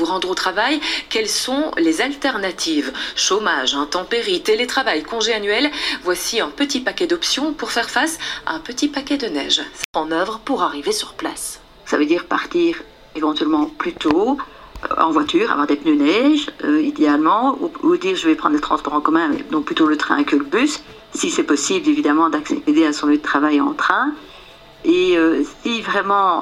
rendre au travail, quelles sont les alternatives? Chômage, intempéries, télétravail, congé annuel, voici un petit paquet d'options pour faire face à un petit paquet de neige en œuvre pour arriver sur place. Ça veut dire partir éventuellement plus tôt, en voiture, avoir des pneus neige, idéalement, ou dire je vais prendre le transport en commun, donc plutôt le train que le bus, si c'est possible évidemment d'accéder à son lieu de travail en train. Et si vraiment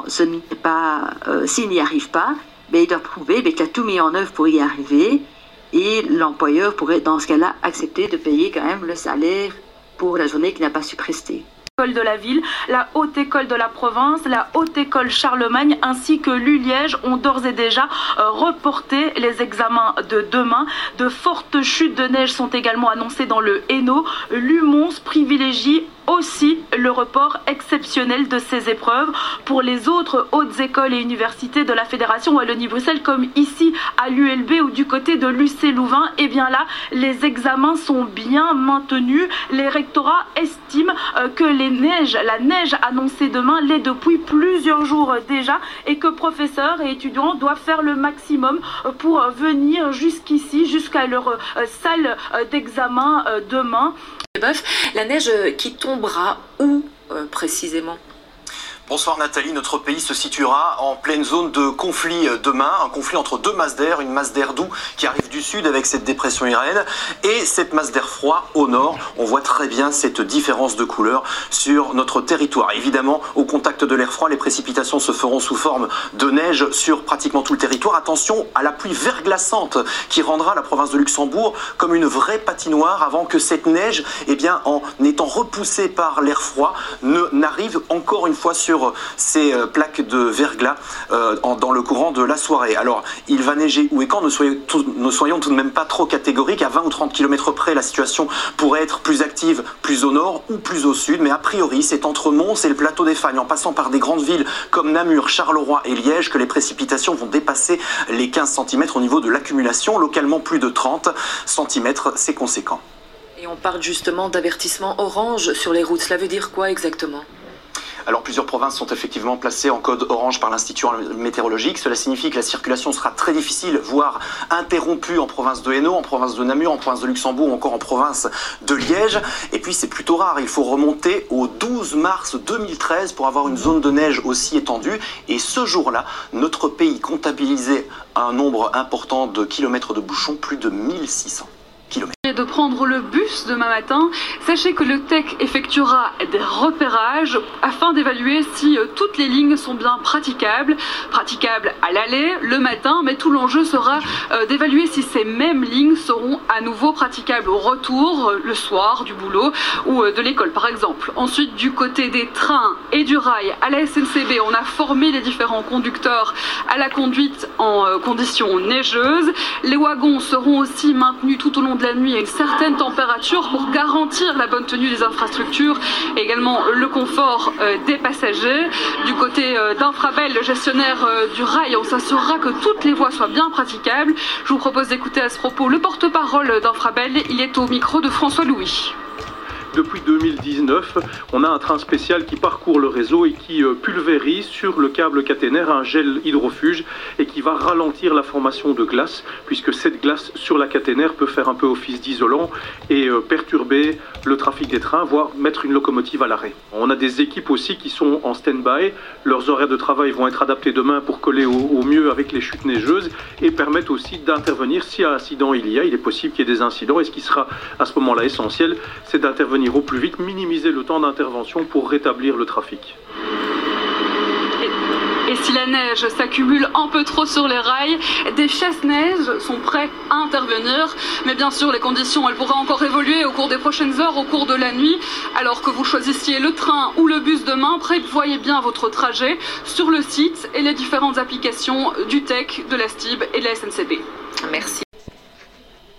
s'il n'y arrive pas, il doit prouver qu'il a tout mis en œuvre pour y arriver, et l'employeur pourrait dans ce cas-là accepter de payer quand même le salaire pour la journée qu'il n'a pas su prester. L'école de la ville, la haute école de la province, la haute école Charlemagne ainsi que l'U-Liège ont d'ores et déjà reporté les examens de demain. De fortes chutes de neige sont également annoncées dans le Hainaut. L'UMONS privilégie aussi le report exceptionnel de ces épreuves. Pour les autres hautes écoles et universités de la Fédération Wallonie-Bruxelles, comme ici à l'ULB ou du côté de l'UC Louvain, et bien là, les examens sont bien maintenus. Les rectorats estiment que la neige annoncée demain l'est depuis plusieurs jours déjà, et que professeurs et étudiants doivent faire le maximum pour venir jusqu'ici, jusqu'à leur salle d'examen demain. La neige qui tombera où précisément? Bonsoir Nathalie, notre pays se situera en pleine zone de conflit demain, un conflit entre deux masses d'air, une masse d'air doux qui arrive du sud avec cette dépression iranienne et cette masse d'air froid au nord. On voit très bien cette différence de couleur sur notre territoire. Évidemment, au contact de l'air froid, les précipitations se feront sous forme de neige sur pratiquement tout le territoire. Attention à la pluie verglaçante qui rendra la province de Luxembourg comme une vraie patinoire avant que cette neige, en étant repoussée par l'air froid, n'arrive encore une fois sur ces plaques de verglas dans le courant de la soirée. Alors, il va neiger où et quand, ne soyons tout de même pas trop catégoriques. À 20 ou 30 km près, la situation pourrait être plus active, plus au nord ou plus au sud, mais a priori, c'est entre Mons et le plateau des Fagnes, en passant par des grandes villes comme Namur, Charleroi et Liège, que les précipitations vont dépasser les 15 cm au niveau de l'accumulation. Localement, plus de 30 cm, c'est conséquent. Et on parle justement d'avertissement orange sur les routes. Cela veut dire quoi exactement ? Alors plusieurs provinces sont effectivement placées en code orange par l'Institut météorologique. Cela signifie que la circulation sera très difficile, voire interrompue en province de Hainaut, en province de Namur, en province de Luxembourg, ou encore en province de Liège. Et puis c'est plutôt rare, il faut remonter au 12 mars 2013 pour avoir une zone de neige aussi étendue. Et ce jour-là, notre pays comptabilisait un nombre important de kilomètres de bouchons, plus de 1600 kilomètres. De prendre le bus demain matin, sachez que le TEC effectuera des repérages afin d'évaluer si toutes les lignes sont bien praticables à l'aller le matin, mais tout l'enjeu sera d'évaluer si ces mêmes lignes seront à nouveau praticables au retour, le soir, du boulot ou de l'école par exemple. Ensuite, du côté des trains et du rail, à la SNCB, on a formé les différents conducteurs à la conduite en conditions neigeuses. Les wagons seront aussi maintenus tout au long de la nuit à une certaine température pour garantir la bonne tenue des infrastructures et également le confort des passagers. Du côté d'Infrabel, le gestionnaire du rail, on s'assurera que toutes les voies soient bien praticables. Je vous propose d'écouter à ce propos le porte-parole d'Infrabel. Il est au micro de François Louis. Depuis 2019, on a un train spécial qui parcourt le réseau et qui pulvérise sur le câble caténaire un gel hydrofuge et qui va ralentir la formation de glace, puisque cette glace sur la caténaire peut faire un peu office d'isolant et perturber le trafic des trains, voire mettre une locomotive à l'arrêt. On a des équipes aussi qui sont en stand-by. Leurs horaires de travail vont être adaptés demain pour coller au mieux avec les chutes neigeuses et permettre aussi d'intervenir si un incident il est possible qu'il y ait des incidents, et ce qui sera à ce moment-là essentiel, c'est d'intervenir au plus vite, minimiser le temps d'intervention pour rétablir le trafic. Et si la neige s'accumule un peu trop sur les rails, des chasse-neige sont prêts à intervenir. Mais bien sûr, les conditions, elles pourraient encore évoluer au cours des prochaines heures, au cours de la nuit. Alors que vous choisissiez le train ou le bus demain, prévoyez bien votre trajet sur le site et les différentes applications du TEC, de la STIB et de la SNCB. Merci.